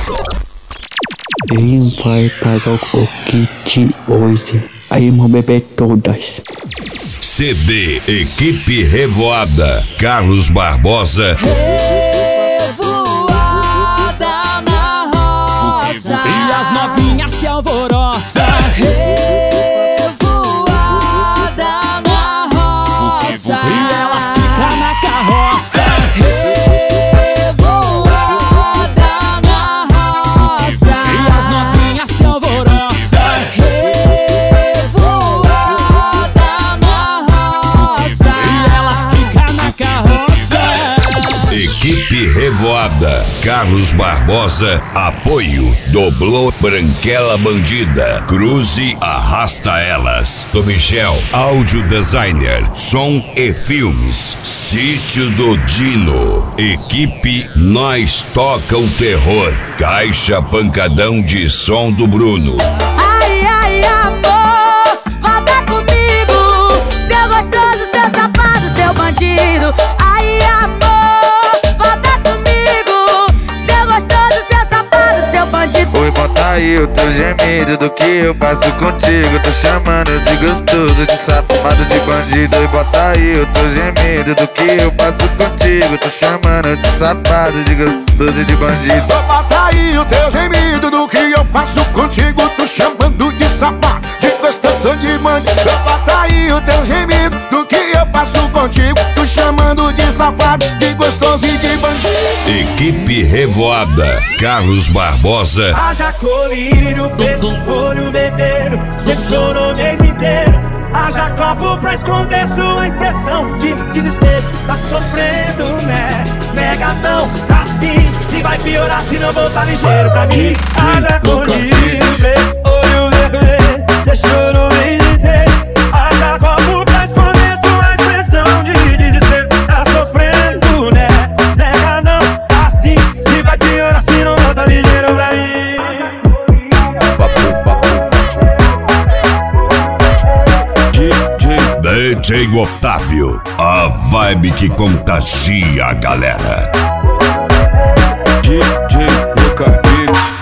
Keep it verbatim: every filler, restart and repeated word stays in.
Quem vai pagar o kit hoje? Aí, vamos beber todas. C D Equipe Revoada, Carlos Barbosa. Revoada na roça e as novinhas se alvoroçam. Revoada na roça e elas ficam na carroça. Revoada na roça e as novinhas se alvoroçam. Revoada na roça e elas ficam na carroça. Equipe Revoada, Carlos Barbosa. Apoio, Doblô Branquela Bandida. Cruze Arrasta Elas. Tomigel, Áudio Designer, Som e Filmes. Sítio do Dino. Equipe Nós Toca o Terror. Caixa Pancadão de Som do Bruno. Ai, ai, amor, volta comigo. Seu gostoso, seu safado, seu bandido. Ai, amor, volta comigo. Seu gostoso, seu safado, seu bandido. Oi, bota aí o teu gemido do que eu passo contigo. Tô chamando de gostoso, de safado, de bandido. Oi, bota aí o teu gemido do que eu passo contigo. Tô chamando de safado, de gostoso, de bandido. Bota aí o teu gemido do que eu passo contigo. Tô chamando de safado, de gostoso, de bandido. Bota aí o teu gemido do que eu passo contigo. Tô chamando de safado, de gostoso e de bandido. Equipe Revoada, Carlos Barbosa. Haja colírio, preço, olho bebeiro. Cê chorou o mês inteiro. Haja copo pra esconder sua expressão de desespero. Tá sofrendo, né? Negadão, tá assim. E vai piorar se não voltar ligeiro pra mim. Haja colírio, preço, olho bebeiro. Cê chorou o mês inteiro. Haja copo pra esconder sua expressão de desespero. Tá sofrendo, né? Negadão, tá assim. E vai piorar se não voltar ligeiro pra mim. D J Otávio, a vibe que contagia a galera. D J Lucas Beats.